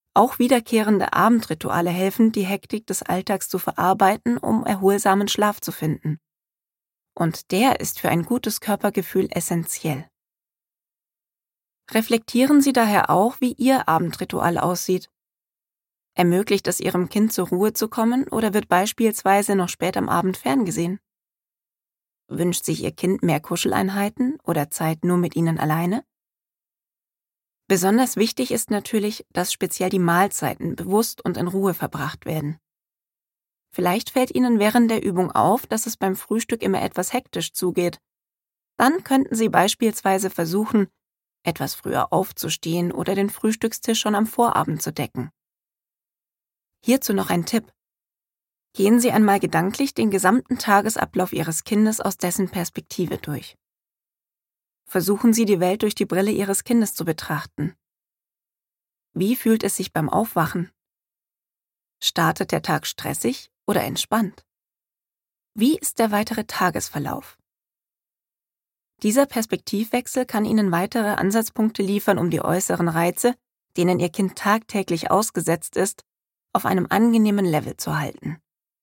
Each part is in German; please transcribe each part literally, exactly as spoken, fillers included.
Auch wiederkehrende Abendrituale helfen, die Hektik des Alltags zu verarbeiten, um erholsamen Schlaf zu finden. Und der ist für ein gutes Körpergefühl essentiell. Reflektieren Sie daher auch, wie Ihr Abendritual aussieht. Ermöglicht es Ihrem Kind, zur Ruhe zu kommen, oder wird beispielsweise noch spät am Abend ferngesehen? Wünscht sich Ihr Kind mehr Kuscheleinheiten oder Zeit nur mit Ihnen alleine? Besonders wichtig ist natürlich, dass speziell die Mahlzeiten bewusst und in Ruhe verbracht werden. Vielleicht fällt Ihnen während der Übung auf, dass es beim Frühstück immer etwas hektisch zugeht. Dann könnten Sie beispielsweise versuchen, etwas früher aufzustehen oder den Frühstückstisch schon am Vorabend zu decken. Hierzu noch ein Tipp. Gehen Sie einmal gedanklich den gesamten Tagesablauf Ihres Kindes aus dessen Perspektive durch. Versuchen Sie, die Welt durch die Brille Ihres Kindes zu betrachten. Wie fühlt es sich beim Aufwachen? Startet der Tag stressig oder entspannt? Wie ist der weitere Tagesverlauf? Dieser Perspektivwechsel kann Ihnen weitere Ansatzpunkte liefern, um die äußeren Reize, denen Ihr Kind tagtäglich ausgesetzt ist, auf einem angenehmen Level zu halten.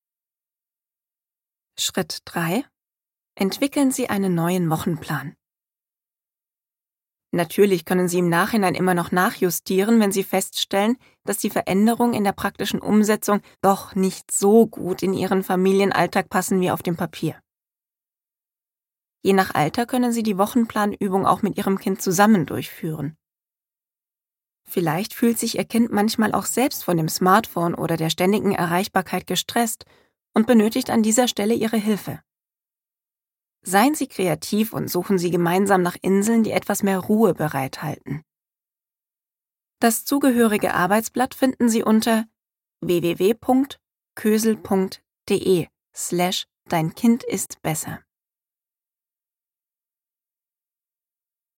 Schritt drei. Entwickeln Sie einen neuen Wochenplan. Natürlich können Sie im Nachhinein immer noch nachjustieren, wenn Sie feststellen, dass die Veränderungen in der praktischen Umsetzung doch nicht so gut in Ihren Familienalltag passen wie auf dem Papier. Je nach Alter können Sie die Wochenplanübung auch mit Ihrem Kind zusammen durchführen. Vielleicht fühlt sich Ihr Kind manchmal auch selbst von dem Smartphone oder der ständigen Erreichbarkeit gestresst und benötigt an dieser Stelle Ihre Hilfe. Seien Sie kreativ und suchen Sie gemeinsam nach Inseln, die etwas mehr Ruhe bereithalten. Das zugehörige Arbeitsblatt finden Sie unter w w w punkt kösel punkt de slash dein Kind ist besser.